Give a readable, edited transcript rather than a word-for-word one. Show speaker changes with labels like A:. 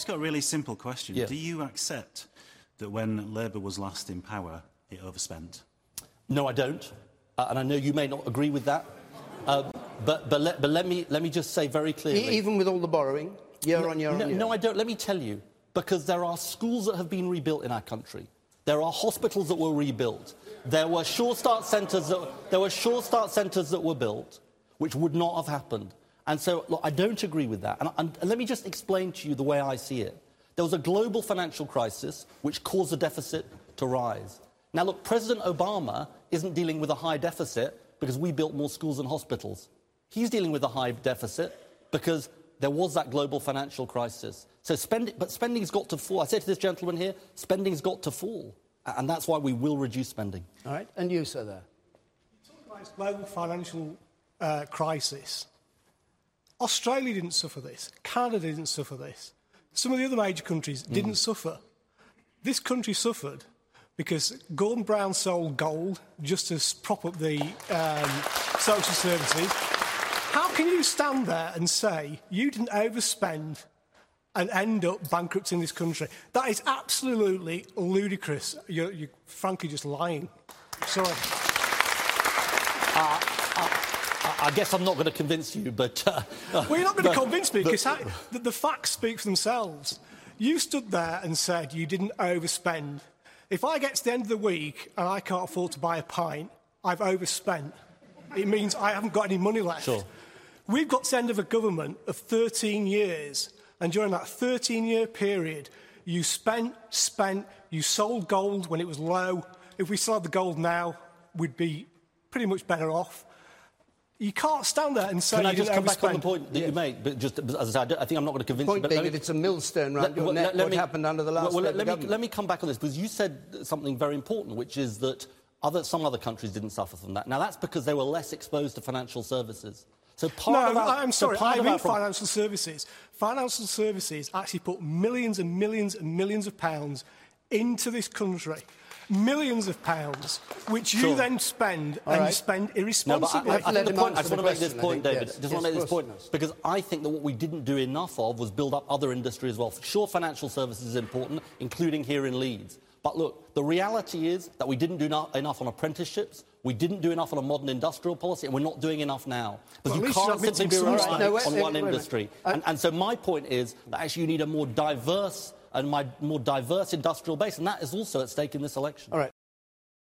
A: It's got a really simple question.
B: Yeah.
A: Do you accept that when Labour was last in power, it overspent?
B: No, I don't. And I know you may not agree with that. But let me just say very clearly...
C: Even with all the borrowing, year on year?
B: No, I don't. Let me tell you. Because there are schools that have been rebuilt in our country. There are hospitals that were rebuilt. There were Sure Start centres that were built, which would not have happened. And so, look, I don't agree with that. And let me just explain to you the way I see it. There was a global financial crisis which caused the deficit to rise. Now, look, President Obama isn't dealing with a high deficit because we built more schools and hospitals. He's dealing with a high deficit because there was that global financial crisis. So spending's got to fall. I say to this gentleman here, spending's got to fall. And that's why we will reduce spending.
C: All right. And you, sir, there.
D: You talk about this global financial crisis. Australia didn't suffer this. Canada didn't suffer this. Some of the other major countries didn't suffer. This country suffered because Gordon Brown sold gold just to prop up the social services. How can you stand there and say you didn't overspend and end up bankrupting this country? That is absolutely ludicrous. You're frankly just lying. Sorry.
B: I guess I'm not going to convince you, but...
D: well, you're not going to convince me, because the facts speak for themselves. You stood there and said you didn't overspend. If I get to the end of the week and I can't afford to buy a pint, I've overspent. It means I haven't got any money left.
B: Sure.
D: We've got to the end of a government of 13 years, and during that 13-year period, you spent, you sold gold when it was low. If we still had the gold now, we'd be pretty much better off. You can't stand there and say
B: Can I
D: you
B: just
D: didn't
B: come back on the
D: overspend.
B: point that you made? But just, as I said, I think I'm not going to convince you.
C: Point being that it's a millstone round your neck, what happened under the last government.
B: Let me come back on this, because you said something very important, which is that some other countries didn't suffer from that. Now, that's because they were less exposed to financial services. So
D: I'm sorry, I mean financial services. Financial services actually put millions and millions and millions of pounds into this country. Millions of pounds, which you then spend, and you spend irresponsibly.
B: I think the point, I just want to make this point, David.
C: Yes.
B: I just want to make this point, because I think that what we didn't do enough of was build up other industry as well. Sure, financial services is important, including here in Leeds. But look, the reality is that we didn't do enough on apprenticeships, we didn't do enough on a modern industrial policy, and we're not doing enough now. Because you can't simply be relying on one industry. And so my point is that actually you need a more diverse industrial base, and that is also at stake in this election.
C: All right.